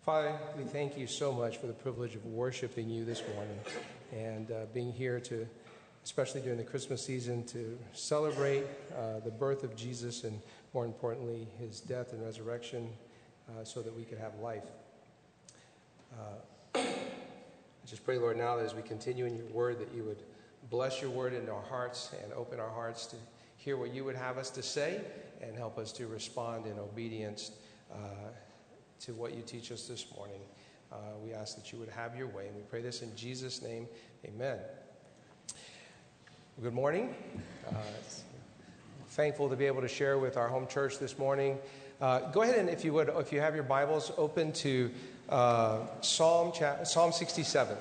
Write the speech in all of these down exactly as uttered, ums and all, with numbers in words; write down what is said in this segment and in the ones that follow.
Father, we thank you so much for the privilege of worshiping you this morning and uh, being here to, especially during the Christmas season, to celebrate uh, the birth of Jesus and, more importantly, his death and resurrection uh, so that we could have life. Uh, I just pray, Lord, now that as we continue in your word, that you would bless your word into our hearts and open our hearts to hear what you would have us to say and help us to respond in obedience uh, to what you teach us this morning. Uh, we ask that you would have your way, and we pray this in Jesus' name. Amen. Good morning. Uh, thankful to be able to share with our home church this morning. Uh, go ahead and, if you would, if you have your Bibles, open to uh, Psalm cha- Psalm sixty-seven.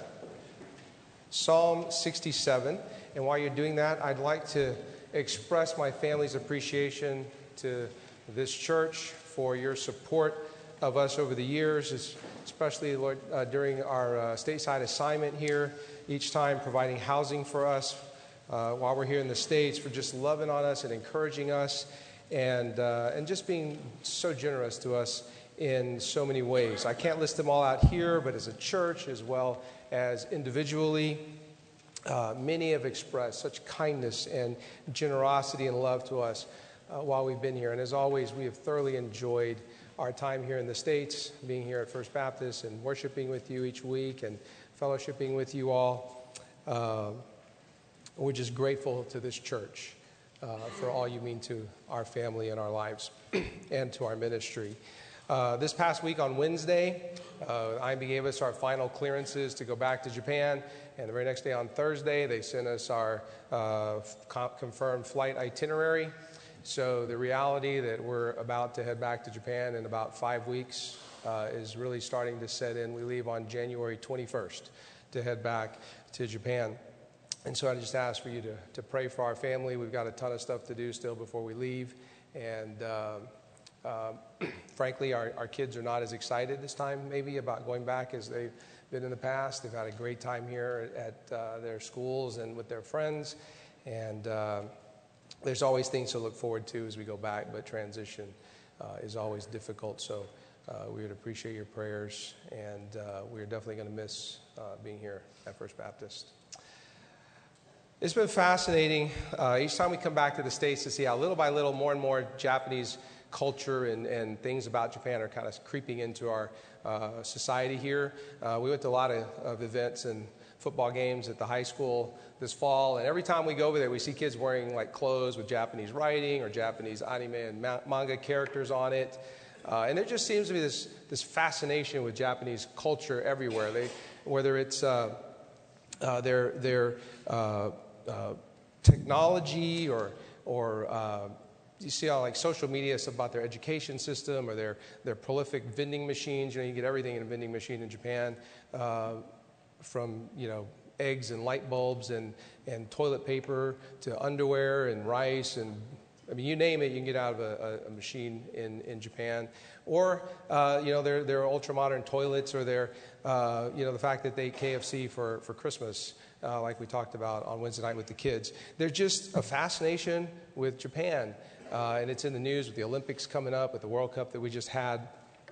Psalm sixty-seven. And while you're doing that, I'd like to express my family's appreciation to this church for your support of us over the years, especially, Lord, uh, during our uh, stateside assignment here, each time providing housing for us uh, while we're here in the States, for just loving on us and encouraging us, and uh, and just being so generous to us in so many ways. I can't list them all out here, but as a church as well as individually, uh, many have expressed such kindness and generosity and love to us uh, while we've been here. And as always, we have thoroughly enjoyed our time here in the States, being here at First Baptist and worshiping with you each week and fellowshipping with you all. Uh, we're just grateful to this church uh, for all you mean to our family and our lives and to our ministry. Uh, this past week on Wednesday, uh, I M B gave us our final clearances to go back to Japan, and the very next day on Thursday, they sent us our uh, confirmed flight itinerary. So the reality that we're about to head back to Japan in about five weeks uh, is really starting to set in. We leave on January twenty-first to head back to Japan. And so I just ask for you to, to pray for our family. We've got a ton of stuff to do still before we leave. And uh, uh, frankly, our, our kids are not as excited this time maybe about going back as they've been in the past. They've had a great time here at uh, their schools and with their friends. And uh, there's always things to look forward to as we go back, but transition uh, is always difficult. So uh, we would appreciate your prayers, and uh, we're definitely going to miss uh, being here at First Baptist. It's been fascinating uh, each time we come back to the States to see how little by little more and more Japanese culture and, and things about Japan are kind of creeping into our uh, society here. Uh, we went to a lot of, of events and football games at the high school this fall, and every time we go over there, we see kids wearing like clothes with Japanese writing or Japanese anime and ma- manga characters on it, uh, and there just seems to be this this fascination with Japanese culture everywhere. They, whether it's uh, uh, their their uh, uh, technology or or uh, you see how like social media is about their education system or their their prolific vending machines. You know, you get everything in a vending machine in Japan. Uh, from, you know, eggs and light bulbs and, and toilet paper to underwear and rice and, I mean, you name it, you can get out of a, a, a machine in, in Japan. Or, uh, you know, their, their ultra-modern toilets or their, uh, you know, the fact that they eat K F C for, for Christmas, uh, like we talked about on Wednesday night with the kids. There's just a fascination with Japan, uh, and it's in the news with the Olympics coming up, with the World Cup that we just had.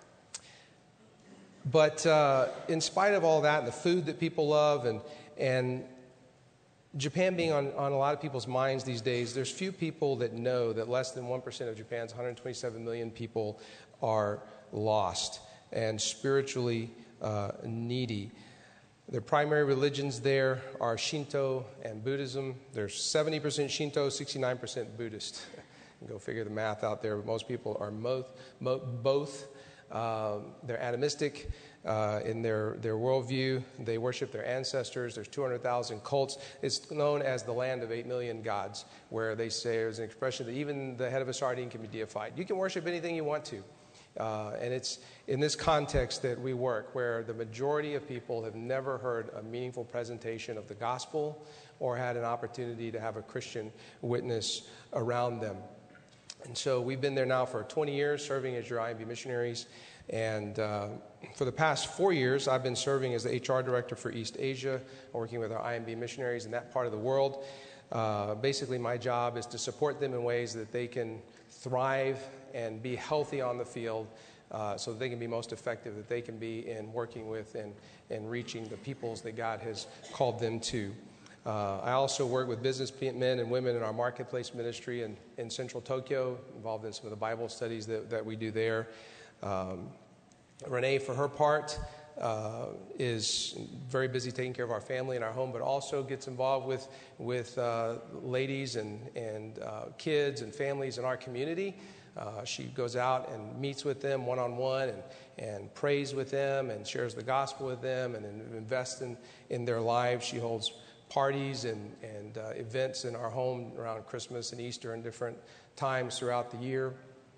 But uh, in spite of all that, and the food that people love, and and Japan being on, on a lot of people's minds these days, there's few people that know that less than one percent of Japan's one hundred twenty-seven million people are lost and spiritually uh, needy. Their primary religions there are Shinto and Buddhism. There's seventy percent Shinto, sixty-nine percent Buddhist. Go figure the math out there, but most people are mo- mo- both. Um, they're animistic uh, in their, their worldview. They worship their ancestors. There's two hundred thousand cults. It's known as the land of eight million gods, where they say there's an expression that even the head of a sardine can be deified. You can worship anything you want to. Uh, and it's in this context that we work, where the majority of people have never heard a meaningful presentation of the gospel or had an opportunity to have a Christian witness around them. And so we've been there now for twenty years, serving as your I M B missionaries. And uh, for the past four years, I've been serving as the H R director for East Asia, working with our I M B missionaries in that part of the world. Uh, basically, my job is to support them in ways that they can thrive and be healthy on the field uh, so that they can be most effective, that they can be in working with and, and reaching the peoples that God has called them to. Uh, I also work with business men and women in our marketplace ministry in, in central Tokyo, involved in some of the Bible studies that, that we do there. Um, Renee, for her part, uh, is very busy taking care of our family and our home, but also gets involved with with uh, ladies and, and uh, kids and families in our community. Uh, she goes out and meets with them one-on-one and, and prays with them and shares the gospel with them and, and invests in, in their lives. She holds parties and, and uh, events in our home around Christmas and Easter and different times throughout the year.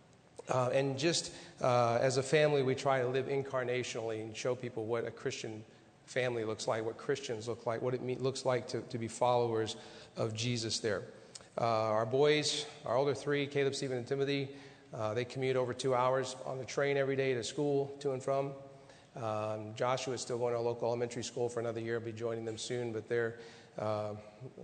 Uh, and just uh, as a family, we try to live incarnationally and show people what a Christian family looks like, what Christians look like, what it mean, looks like to, to be followers of Jesus there. Uh, our boys, our older three, Caleb, Stephen, and Timothy, uh, they commute over two hours on the train every day to school, to and from. Um, Joshua is still going to a local elementary school for another year. I'll be joining them soon, but they're uh,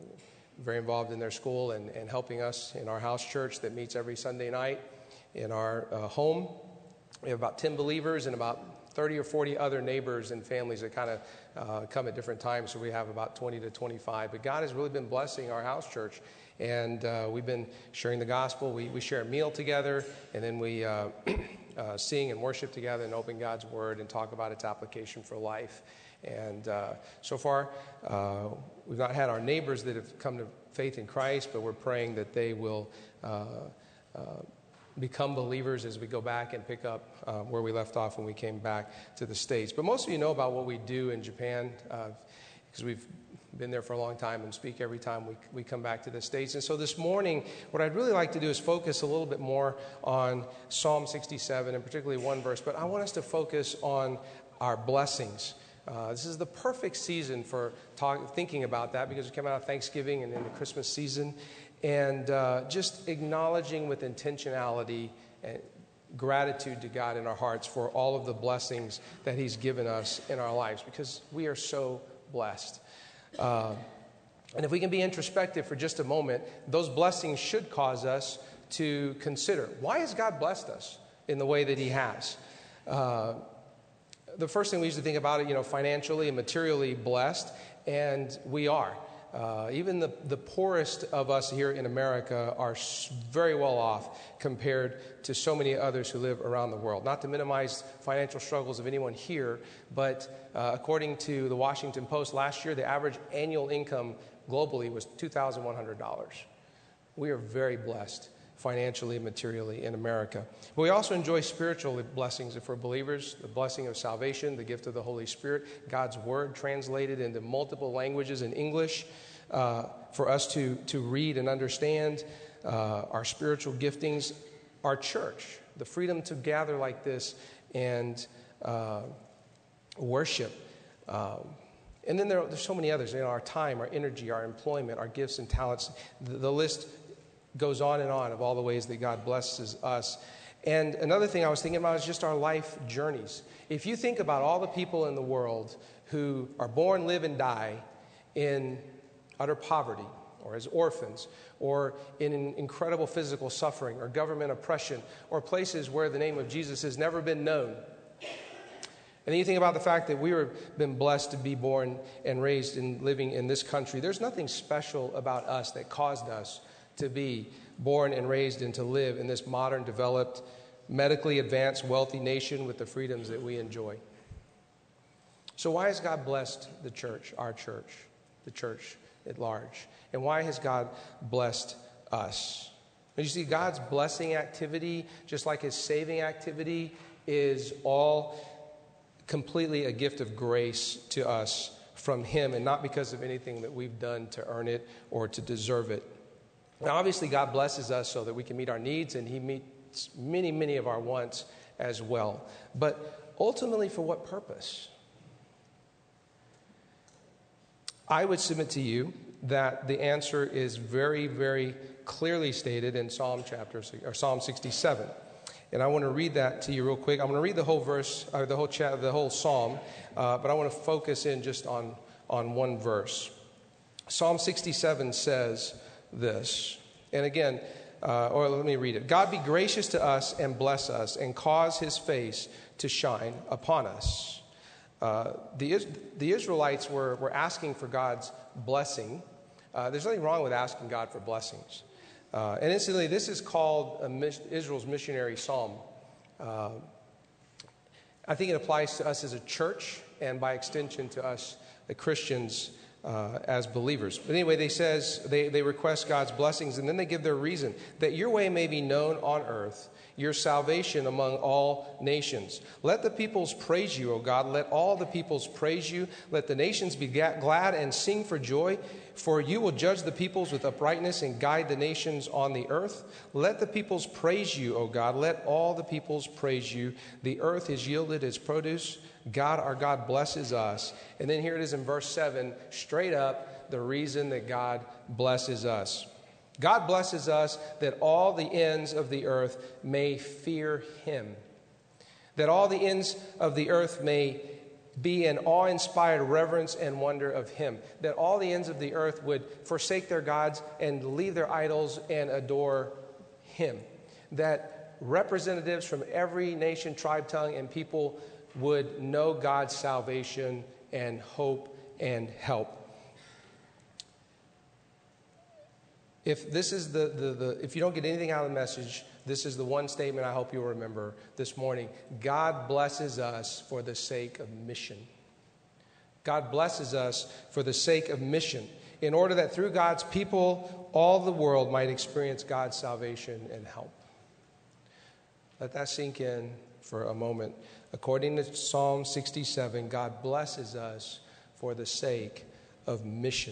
very involved in their school and, and helping us in our house church that meets every Sunday night in our uh, home. We have about ten believers and about thirty or forty other neighbors and families that kind of uh, come at different times, so we have about twenty to twenty-five. But God has really been blessing our house church, and uh, we've been sharing the gospel. We, we share a meal together, and then we uh, uh, sing and worship together and open God's Word and talk about its application for life. And uh, so far, uh, we've not had our neighbors that have come to faith in Christ, but we're praying that they will uh, uh, become believers as we go back and pick up uh, where we left off when we came back to the States. But most of you know about what we do in Japan because uh, we've been there for a long time and speak every time we, we come back to the States. And so this morning, what I'd really like to do is focus a little bit more on Psalm sixty-seven, and particularly one verse, but I want us to focus on our blessings. Uh, this is the perfect season for talk, thinking about that, because we came out of Thanksgiving and in the Christmas season. And uh, just acknowledging with intentionality and gratitude to God in our hearts for all of the blessings that He's given us in our lives, because we are so blessed. Uh, and if we can be introspective for just a moment, those blessings should cause us to consider, why has God blessed us in the way that He has? Uh, the first thing we usually think about it, you know, financially and materially blessed, and we are. Uh, even the, the poorest of us here in America are very well off compared to so many others who live around the world. Not to minimize financial struggles of anyone here, but uh, according to the Washington Post, last year the average annual income globally was two thousand one hundred dollars. We are very blessed financially and materially in America. But we also enjoy spiritual blessings if we're believers, the blessing of salvation, the gift of the Holy Spirit, God's Word translated into multiple languages in English uh, for us to, to read and understand, uh, our spiritual giftings, our church, the freedom to gather like this and uh, worship. Um, and then there, there's so many others, you know, our time, our energy, our employment, our gifts and talents. The, the list goes on and on of all the ways that God blesses us. And another thing I was thinking about is just our life journeys. If you think about all the people in the world who are born, live, and die in utter poverty, or as orphans, or in incredible physical suffering, or government oppression, or places where the name of Jesus has never been known. And then you think about the fact that we have been blessed to be born and raised and living in this country. There's nothing special about us that caused us to be born and raised and to live in this modern, developed, medically advanced, wealthy nation with the freedoms that we enjoy. So why has God blessed the church, our church, the church at large? And why has God blessed us? And you see, God's blessing activity, just like His saving activity, is all completely a gift of grace to us from Him, and not because of anything that we've done to earn it or to deserve it. Now, obviously, God blesses us so that we can meet our needs, and He meets many, many of our wants as well. But ultimately, for what purpose? I would submit to you that the answer is very, very clearly stated in Psalm chapter or Psalm sixty-seven, and I want to read that to you real quick. I'm going to read the whole verse, or the whole chapter, the whole psalm, uh, but I want to focus in just on on one verse. Psalm sixty-seven says this. And again, uh, or let me read it. God be gracious to us and bless us and cause his face to shine upon us. Uh, the, the Israelites were, were asking for God's blessing. Uh, there's nothing wrong with asking God for blessings. Uh, and incidentally, this is called a mis- Israel's missionary psalm. Uh, I think it applies to us as a church and by extension to us, the Christians, uh, as believers. But anyway, they says they, they request God's blessings, and then they give their reason that your way may be known on earth, your salvation among all nations. Let the peoples praise you, O God. Let all the peoples praise you. Let the nations be glad and sing for joy. For you will judge the peoples with uprightness and guide the nations on the earth. Let the peoples praise you, O God. Let all the peoples praise you. The earth has yielded its produce. God, our God, blesses us. And then here it is in verse seven, straight up, the reason that God blesses us. God blesses us that all the ends of the earth may fear him. That all the ends of the earth may be in awe-inspired reverence and wonder of him. That all the ends of the earth would forsake their gods and leave their idols and adore him. That representatives from every nation, tribe, tongue, and people would know God's salvation and hope and help. If this is the, the, the, if you don't get anything out of the message, this is the one statement I hope you'll remember this morning. God blesses us for the sake of mission. God blesses us for the sake of mission, in order that through God's people, all the world might experience God's salvation and help. Let that sink in for a moment. According to Psalm sixty-seven, God blesses us for the sake of mission.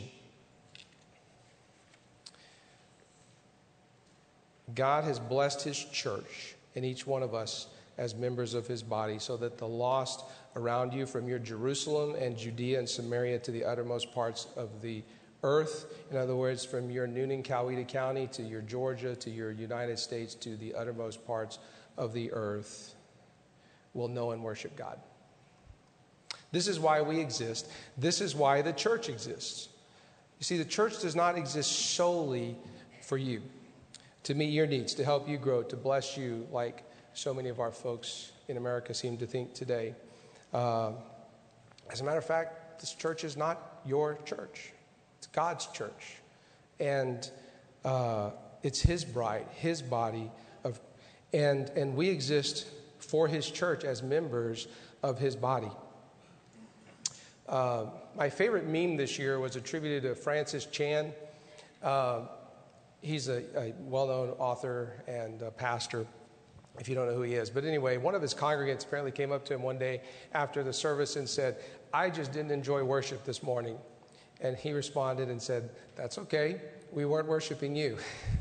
God has blessed his church and each one of us as members of his body, so that the lost around you, from your Jerusalem and Judea and Samaria to the uttermost parts of the earth, in other words, from your Noonan, Coweta County to your Georgia to your United States to the uttermost parts of the earth, will know and worship God. This is why we exist. This is why the church exists. You see, the church does not exist solely for you, to meet your needs, to help you grow, to bless you, like so many of our folks in America seem to think today. Uh, as a matter of fact, this church is not your church. It's God's church. And uh, it's his bride, his body, of, and, and we exist for his church as members of his body. Uh, my favorite meme this year was attributed to Francis Chan. Uh, He's a, a well-known author and a pastor, if you don't know who he is. But anyway, one of his congregants apparently came up to him one day after the service and said, "I just didn't enjoy worship this morning." And he responded and said, "That's okay. We weren't worshiping you."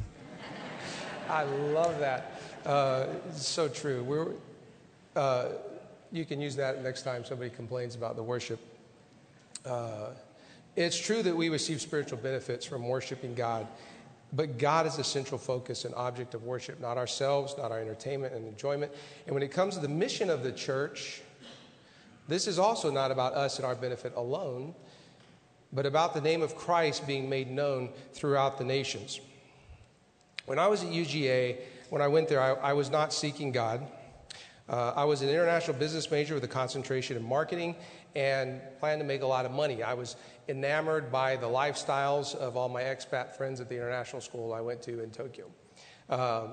I love that. Uh, it's so true. We're, uh, you can use that next time somebody complains about the worship. Uh, it's true that we receive spiritual benefits from worshiping God. But God is the central focus and object of worship, not ourselves, not our entertainment and enjoyment. And when it comes to the mission of the church, this is also not about us and our benefit alone, but about the name of Christ being made known throughout the nations. When I was at U G A, when I went there, I, I was not seeking God. Uh, I was an international business major with a concentration in marketing and planned to make a lot of money. I was enamored by the lifestyles of all my expat friends at the international school I went to in Tokyo. Uh,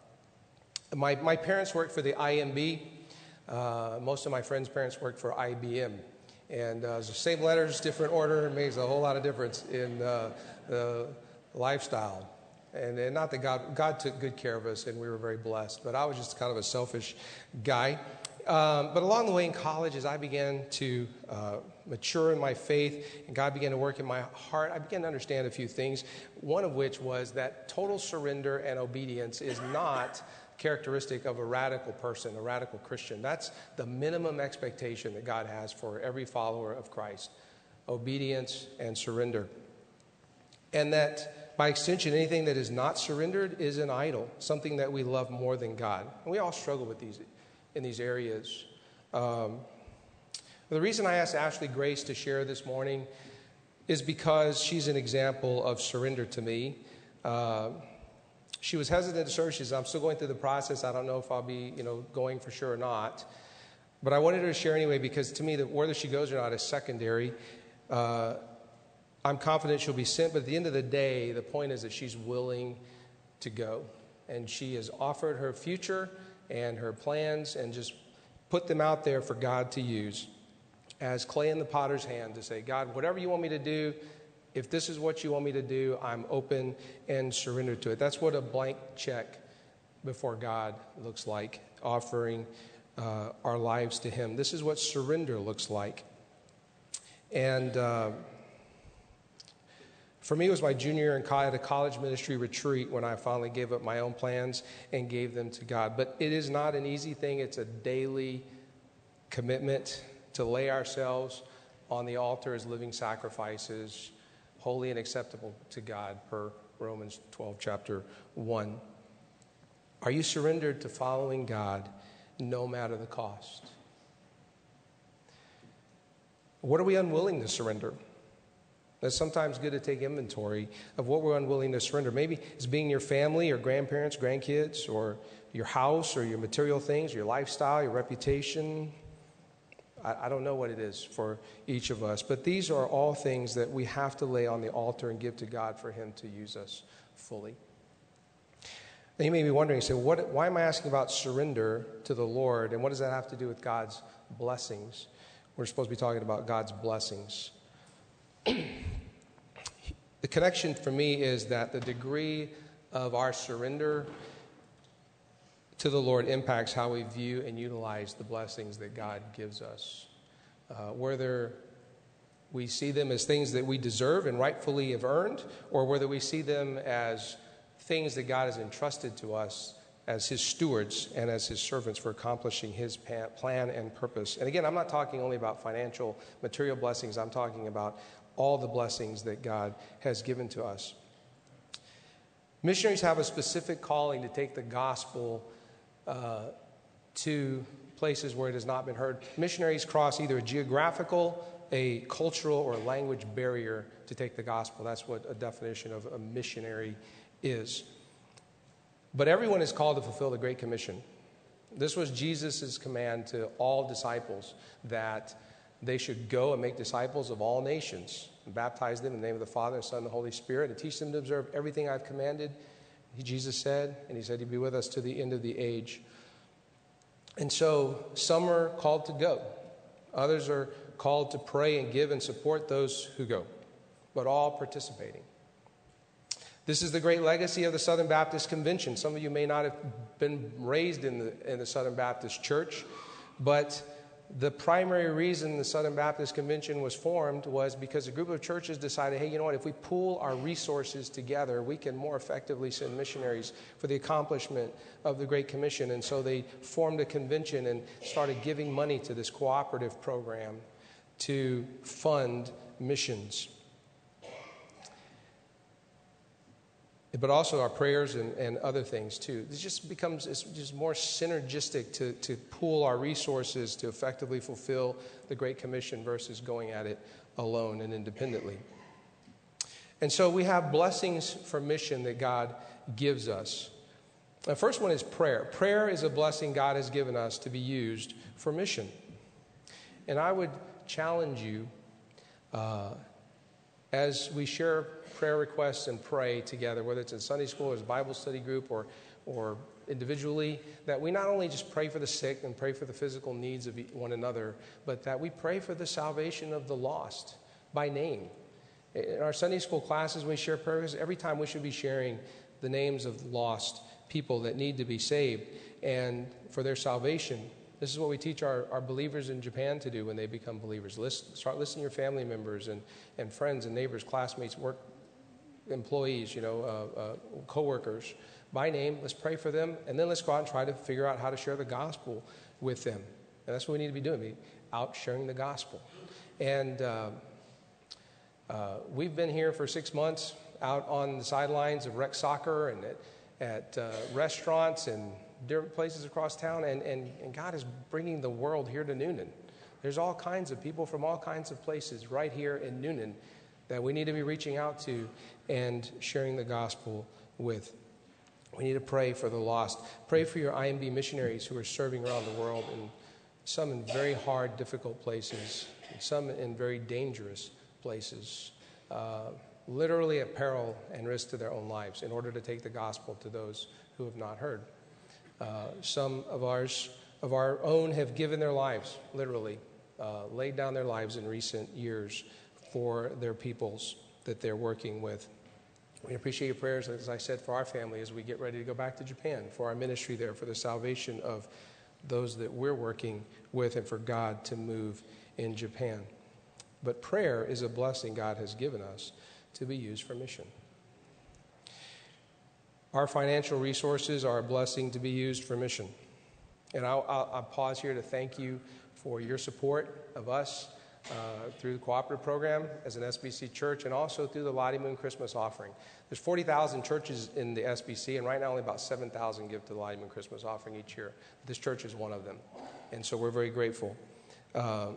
my, my parents worked for the I M B. Uh, most of my friends' parents worked for I B M. And uh, same letters, different order, makes a whole lot of difference in uh, the lifestyle. And, and not that God, God took good care of us and we were very blessed, but I was just kind of a selfish guy. Um, but along the way in college, as I began to uh, mature in my faith and God began to work in my heart, I began to understand a few things, one of which was that total surrender and obedience is not characteristic of a radical person, a radical Christian. That's the minimum expectation that God has for every follower of Christ, obedience and surrender. And that, by extension, anything that is not surrendered is an idol, something that we love more than God. And we all struggle with these in these areas. Um, the reason I asked Ashley Grace to share this morning is because she's an example of surrender to me. Uh, She was hesitant to serve. She said, I'm still going through the process. I don't know if I'll be, you know, going for sure or not. But I wanted her to share anyway, because to me, that whether she goes or not is secondary. Uh, I'm confident she'll be sent, but at the end of the day, the point is that she's willing to go. And she has offered her future and her plans and just put them out there for God to use as clay in the potter's hand to say, God, whatever you want me to do, if this is what you want me to do, I'm open and surrendered to it. That's what a blank check before God looks like, offering uh, our lives to Him. This is what surrender looks like. And uh, for me, it was my junior year in college, at a college ministry retreat when I finally gave up my own plans and gave them to God. But it is not an easy thing. It's a daily commitment to lay ourselves on the altar as living sacrifices, holy and acceptable to God, per Romans twelve, chapter one. Are you surrendered to following God no matter the cost? What are we unwilling to surrender? It's sometimes good to take inventory of what we're unwilling to surrender. Maybe it's being your family or grandparents, grandkids, or your house or your material things, your lifestyle, your reputation. I, I don't know what it is for each of us, but these are all things that we have to lay on the altar and give to God for Him to use us fully. Now you may be wondering, say, what, why am I asking about surrender to the Lord, and what does that have to do with God's blessings? We're supposed to be talking about God's blessings. The connection for me is that the degree of our surrender to the Lord impacts how we view and utilize the blessings that God gives us. Uh, whether we see them as things that we deserve and rightfully have earned, or whether we see them as things that God has entrusted to us as His stewards and as His servants for accomplishing His plan and purpose. And again, I'm not talking only about financial, material blessings. I'm talking about all the blessings that God has given to us. Missionaries have a specific calling to take the gospel uh, to places where it has not been heard. Missionaries cross either a geographical, a cultural, or a language barrier to take the gospel. That's what a definition of a missionary is. But everyone is called to fulfill the Great Commission. This was Jesus' command to all disciples, that they should go and make disciples of all nations and baptize them in the name of the Father, the Son, and the Holy Spirit, and teach them to observe everything I've commanded, Jesus said, and He said He'd be with us to the end of the age. And so some are called to go. Others are called to pray and give and support those who go, but all participating. This is the great legacy of the Southern Baptist Convention. Some of you may not have been raised in the, in the Southern Baptist Church, but the primary reason the Southern Baptist Convention was formed was because a group of churches decided, hey, you know what, if we pool our resources together, we can more effectively send missionaries for the accomplishment of the Great Commission. And so they formed a convention and started giving money to this cooperative program to fund missions. But also our prayers and, and other things too. It just becomes it's just more synergistic to, to pool our resources to effectively fulfill the Great Commission versus going at it alone and independently. And so we have blessings for mission that God gives us. The first one is prayer. Prayer is a blessing God has given us to be used for mission. And I would challenge you uh, as we share prayer requests and pray together, whether it's in Sunday school or as a Bible study group or, or individually, that we not only just pray for the sick and pray for the physical needs of one another, but that we pray for the salvation of the lost by name. In our Sunday school classes, we share prayers. Every time we should be sharing the names of lost people that need to be saved and for their salvation. This is what we teach our, our believers in Japan to do when they become believers. List, start listing your family members and, and friends and neighbors, classmates, work employees, you know, uh, uh, co-workers by name. Let's pray for them, and then let's go out and try to figure out how to share the gospel with them. And that's what we need to be doing, be out sharing the gospel. And uh, uh, we've been here for six months out on the sidelines of rec soccer and at, at uh, restaurants and different places across town, and, and, and God is bringing the world here to Newnan. There's all kinds of people from all kinds of places right here in Newnan that we need to be reaching out to and sharing the gospel with. We need to pray for the lost. Pray for your I M B missionaries who are serving around the world, and some in very hard, difficult places, and some in very dangerous places, uh, literally at peril and risk to their own lives in order to take the gospel to those who have not heard. Uh, some of ours, of our own have given their lives, literally, uh, laid down their lives in recent years for their peoples that they're working with. We appreciate your prayers, as I said, for our family as we get ready to go back to Japan, for our ministry there, for the salvation of those that we're working with, and for God to move in Japan. But prayer is a blessing God has given us to be used for mission. Our financial resources are a blessing to be used for mission. And I'll, I'll, I'll pause here to thank you for your support of us uh, through the cooperative program as an S B C church, and also through the Lottie Moon Christmas offering. There's forty thousand churches in the S B C, and right now only about seven thousand give to the Lottie Moon Christmas offering each year. This church is one of them, and so we're very grateful. Uh,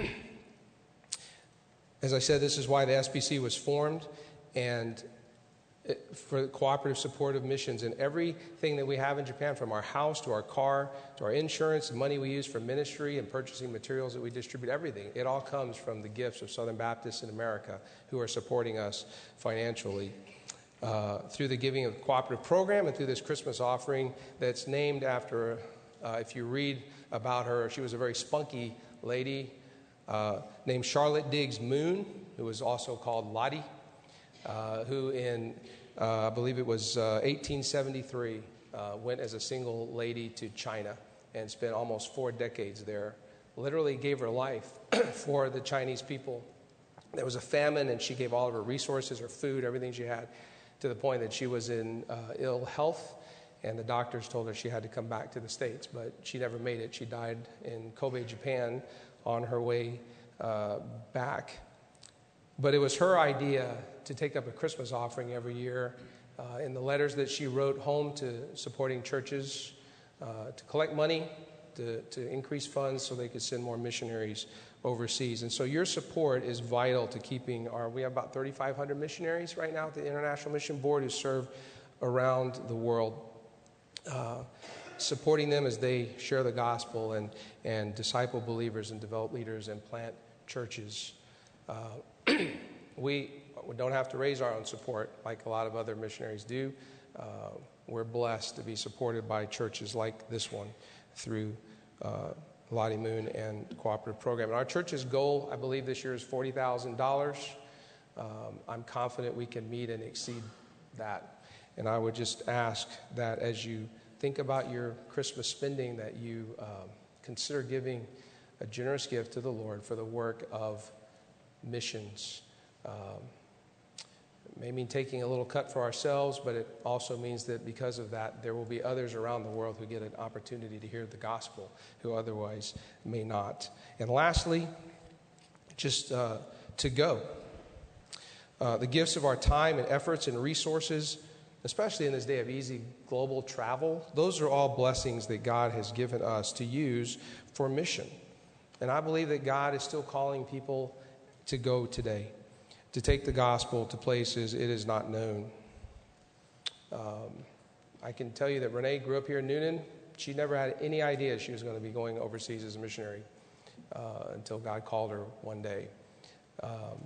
as I said, this is why the S B C was formed, and for cooperative support of missions, and everything that we have in Japan, from our house to our car to our insurance, the money we use for ministry and purchasing materials that we distribute, everything, it all comes from the gifts of Southern Baptists in America who are supporting us financially uh, through the giving of the cooperative program and through this Christmas offering that's named after, uh, if you read about her, she was a very spunky lady uh, named Charlotte Diggs Moon, who was also called Lottie. Uh, who in, uh, I believe it was uh, eighteen seventy-three, uh, went as a single lady to China and spent almost four decades there. Literally gave her life for the Chinese people. There was a famine, and she gave all of her resources, her food, everything she had, to the point that she was in uh, ill health, and the doctors told her she had to come back to the States, but she never made it. She died in Kobe, Japan, on her way uh, back. But it was her idea to take up a Christmas offering every year. Uh, in the letters that she wrote home to supporting churches, uh, to collect money, to, to increase funds so they could send more missionaries overseas. And so your support is vital to keeping our, we have about thirty-five hundred missionaries right now at the International Mission Board who serve around the world, uh, supporting them as they share the gospel and, and disciple believers and develop leaders and plant churches. Uh, we don't have to raise our own support like a lot of other missionaries do. Uh, we're blessed to be supported by churches like this one through uh, Lottie Moon and cooperative program. And our church's goal, I believe, this year is forty thousand dollars. Um, I'm confident we can meet and exceed that. And I would just ask that as you think about your Christmas spending, that you um, consider giving a generous gift to the Lord for the work of missions. Um, it may mean taking a little cut for ourselves, but it also means that because of that, there will be others around the world who get an opportunity to hear the gospel who otherwise may not. And lastly, just uh, to go. Uh, the gifts of our time and efforts and resources, especially in this day of easy global travel, those are all blessings that God has given us to use for mission. And I believe that God is still calling people to go today, to take the gospel to places it is not known. Um, I can tell you that Renee grew up here in Newnan. She never had any idea she was going to be going overseas as a missionary uh, until God called her one day. Um,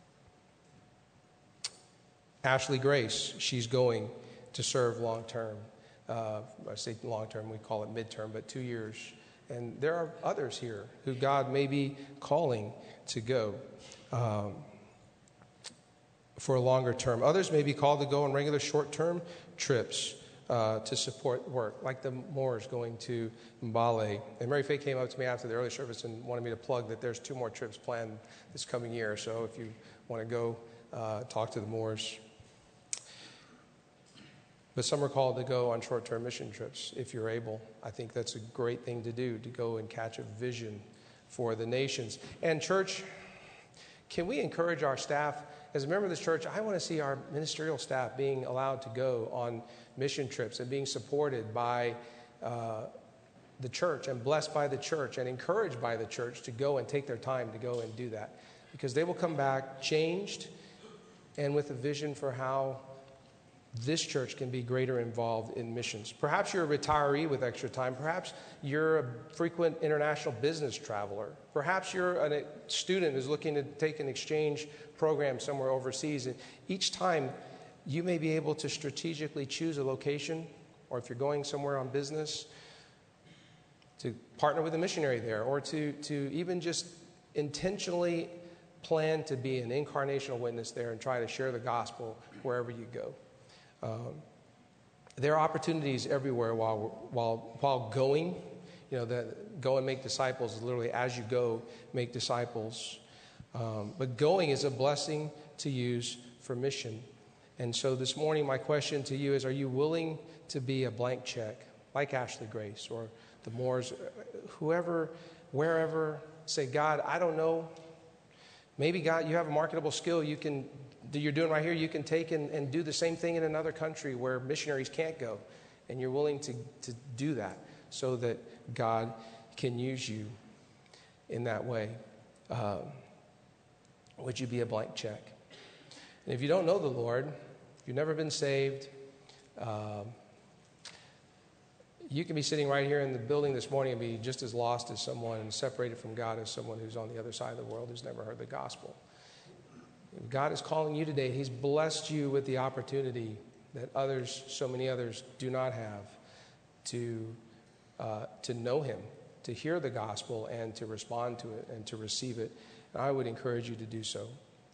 Ashley Grace, she's going to serve long term. Uh, I say long term, we call it midterm, but two years. And there are others here who God may be calling to go um, for a longer term. Others may be called to go on regular short-term trips uh, to support work, like the Moors going to Mbale. And Mary Faye came up to me after the early service and wanted me to plug that there's two more trips planned this coming year. So if you want to go, uh, talk to the Moors. But some are called to go on short-term mission trips if you're able. I think that's a great thing to do, to go and catch a vision for the nations. And church, can we encourage our staff? As a member of this church, I want to see our ministerial staff being allowed to go on mission trips and being supported by uh, the church and blessed by the church and encouraged by the church to go and take their time to go and do that. Because they will come back changed and with a vision for how this church can be greater involved in missions. Perhaps you're a retiree with extra time. Perhaps you're a frequent international business traveler. Perhaps you're a student who's looking to take an exchange program somewhere overseas. And each time, you may be able to strategically choose a location, or if you're going somewhere on business, to partner with a missionary there, or to, to even just intentionally plan to be an incarnational witness there and try to share the gospel wherever you go. Um, there are opportunities everywhere while while while going. You know, that go and make disciples is literally as you go, make disciples. Um, but going is a blessing to use for mission. And so this morning, my question to you is, are you willing to be a blank check, like Ashley Grace or the Moores, whoever, wherever, say, God, I don't know. Maybe, God, you have a marketable skill you can, that you're doing right here, you can take and, and do the same thing in another country where missionaries can't go. And you're willing to, to do that so that God can use you in that way. Um, would you be a blank check? And if you don't know the Lord, if you've never been saved, um, you can be sitting right here in the building this morning and be just as lost as someone and separated from God as someone who's on the other side of the world who's never heard the gospel. If God is calling you today, He's blessed you with the opportunity that others, so many others, do not have to, uh, to know Him, to hear the gospel and to respond to it and to receive it. And I would encourage you to do so.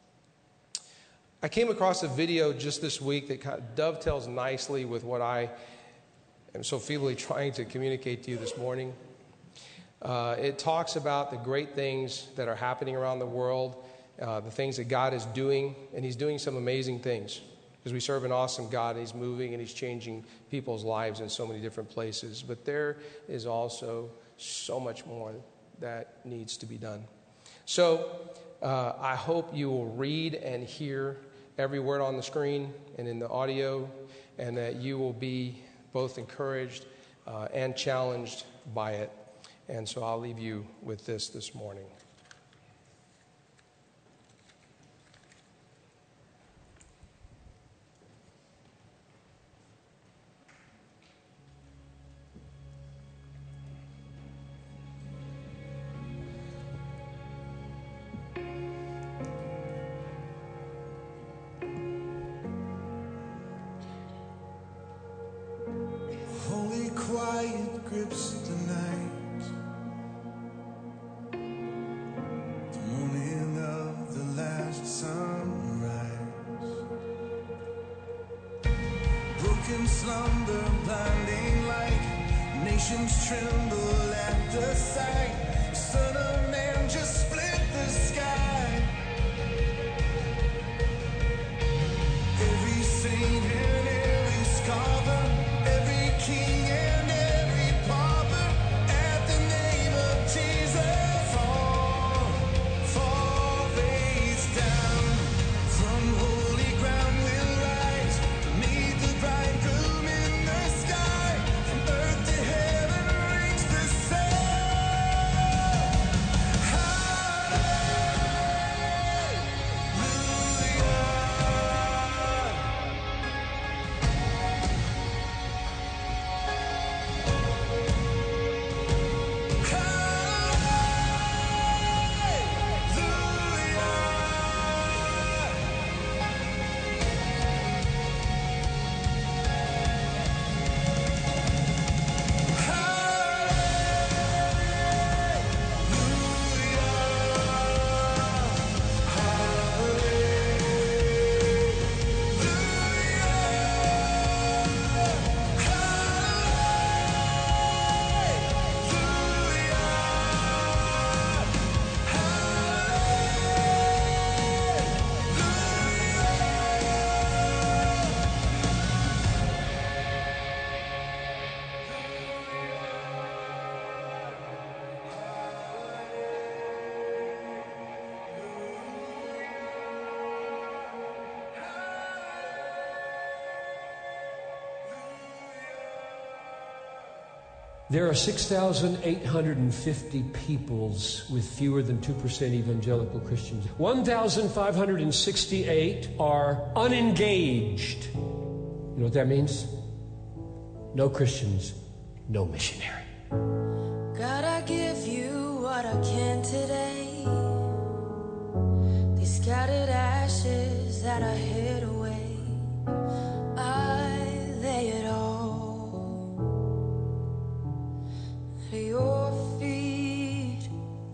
I came across a video just this week that kind of dovetails nicely with what I am so feebly trying to communicate to you this morning. Uh, it talks about the great things that are happening around the world, uh, the things that God is doing, and He's doing some amazing things because we serve an awesome God, and He's moving and He's changing people's lives in so many different places. But there is also so much more that needs to be done. So uh, I hope you will read and hear every word on the screen and in the audio, and that you will be both encouraged uh, and challenged by it. And so I'll leave you with this this morning. Grips the night, the morning of the last sunrise. Broken slumber, blinding light, nations tremble at the sight. The Son of Man just split the sky. Every saint and every scholar, every king and There are six thousand eight hundred fifty peoples with fewer than two percent evangelical Christians. one thousand five hundred sixty-eight are unengaged. You know what that means? No Christians, no missionary. God, I give you what I can today. These scattered ashes that I hid away, I lay it all at your feet.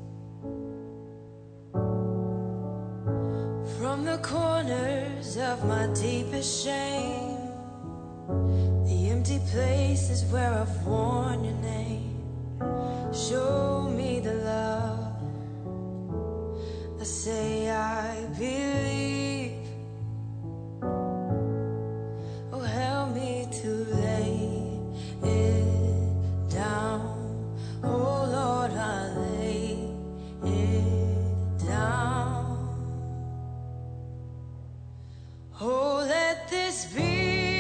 From the corners of my deepest shame, the empty places where I've worn your name, show me the love. I say I believe. Oh, help me to lay it down. Oh Lord, I lay it down. Oh, let this be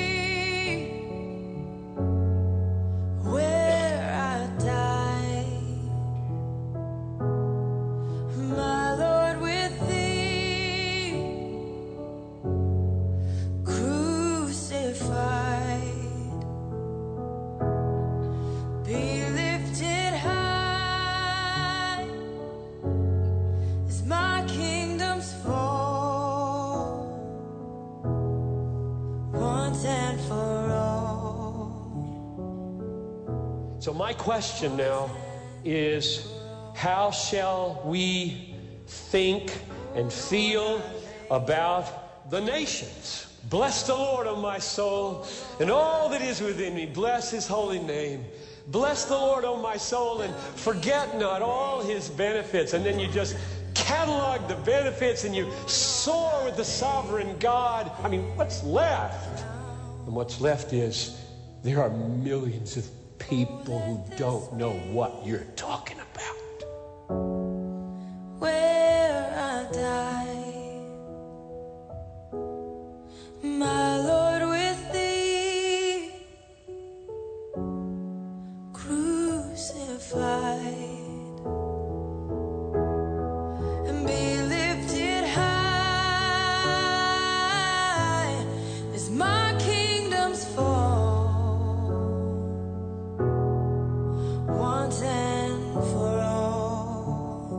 So my question now is, how shall we think and feel about the nations? Bless the Lord, O my soul, and all that is within me. Bless his holy name. Bless the Lord, O my soul, and forget not all his benefits. And then you just catalog the benefits and you soar with the sovereign God. I mean, what's left? And what's left is there are millions of people who don't know what you're talking about. Where I die, my Lord, with thee crucified, and be lifted high as my kingdom's fall. Once and for all,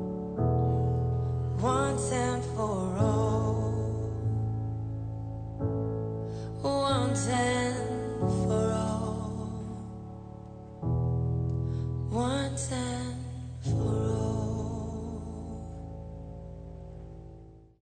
once and for all, once and for all.